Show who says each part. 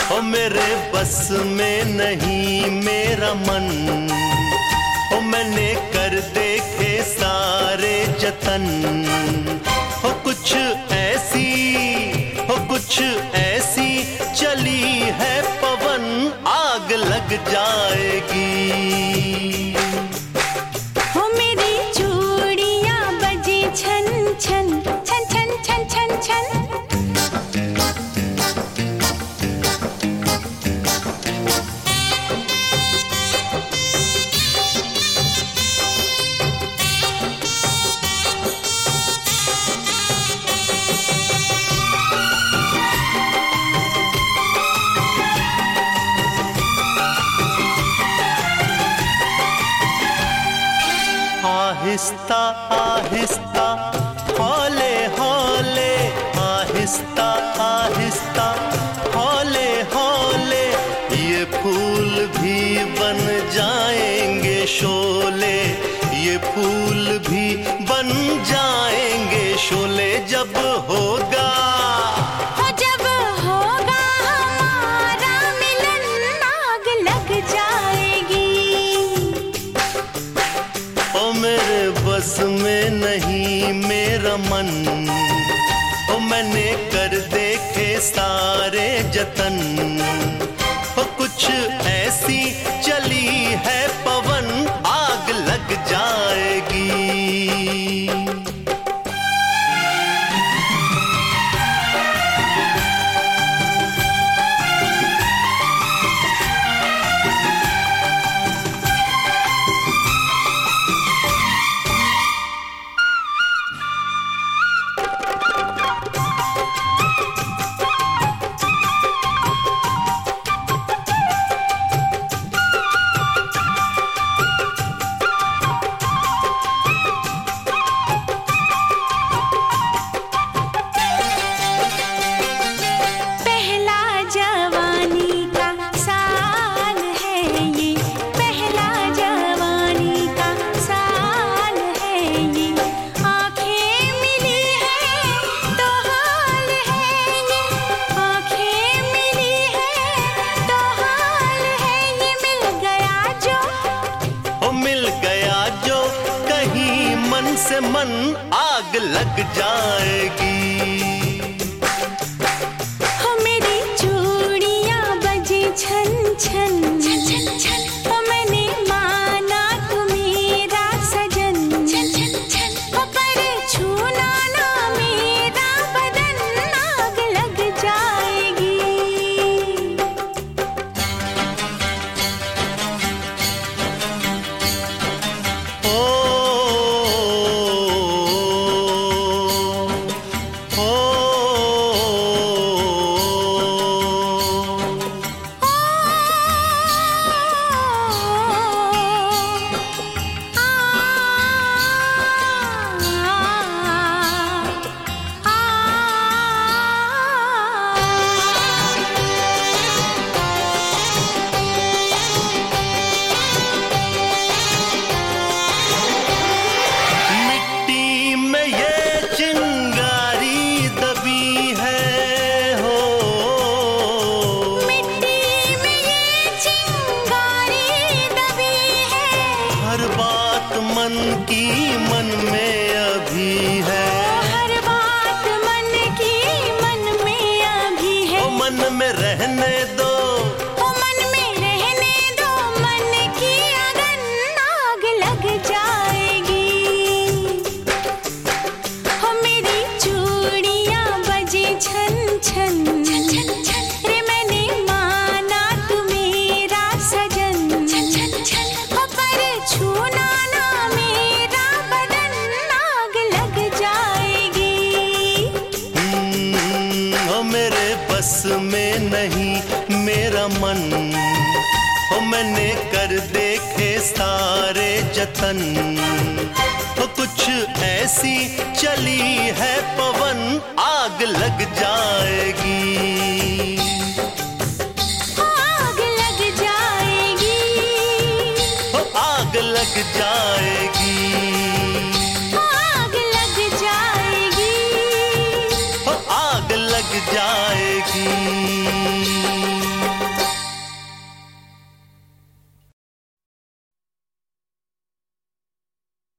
Speaker 1: ओ मेरे बस में नहीं मेरा मन, ओ मैंने कर देखे सारे जतन। हो कुछ ऐसी चली है पवन, आग लग जाएगी।
Speaker 2: हो मेरी चूड़ियां बजी छन छन छन छन छन छन छन।
Speaker 1: आहिस्ता आहिस्ता हौले हौले, आहिस्ता आहिस्ता हौले हौले, ये फूल भी बन जाएंगे शोले, ये फूल भी बन जाएंगे शोले। जब होगा
Speaker 2: हमारा मिलन, आग लग जाएगी।
Speaker 1: ओ मेरे बस में नहीं मेरा मन, ओ मैंने कर देखे सारे जतन। ओ कुछ ऐसी चली है पवन, आग लग जाएगी। से मन आग लग जाएगी।
Speaker 2: हो मेरी चूड़ियां बजी छन छन छन छन, हो मैंने माना तू मेरा सजन छन छन छन, हो पर छूना ना मेरा बदन, आग लग जाएगी।
Speaker 1: मन की मन में अभी है,
Speaker 2: हर बात मन की मन में अभी है।
Speaker 1: ओ मन में रहने दो,
Speaker 2: ओ मन में रहने दो, मन की अगन आग लग जाएगी। हो मेरी चूड़ियां बजी छन छन छन छन, रे मैंने माना तू मेरा सजन छन छन छन, हो पर छूना
Speaker 1: बस में नहीं मेरा मन, ओ मैंने कर देखे सारे जतन। ओ कुछ ऐसी चली है पवन, आग लग जाएगी।